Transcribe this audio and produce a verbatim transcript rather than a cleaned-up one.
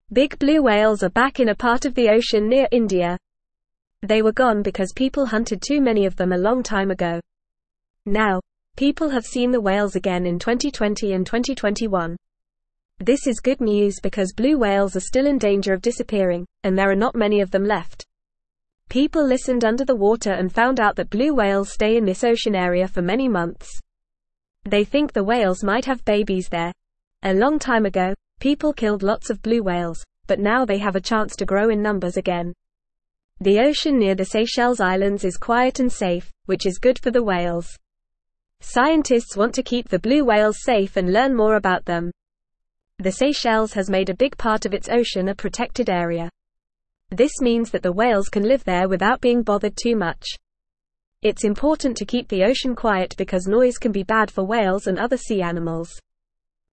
Big blue whales are back in a part of the ocean near India. They were gone because people hunted too many of them a long time ago. Now, people have seen the whales again in twenty twenty and twenty twenty-one. This is good news because blue whales are still in danger of disappearing, and there are not many of them left. People listened under the water and found out that blue whales stay in this ocean area for many months. They think the whales might have babies there. A long time ago, people killed lots of blue whales, but now they have a chance to grow in numbers again. The ocean near the Seychelles Islands is quiet and safe, which is good for the whales. Scientists want to keep the blue whales safe and learn more about them. The Seychelles has made a big part of its ocean a protected area. This means that the whales can live there without being bothered too much. It's important to keep the ocean quiet because noise can be bad for whales and other sea animals.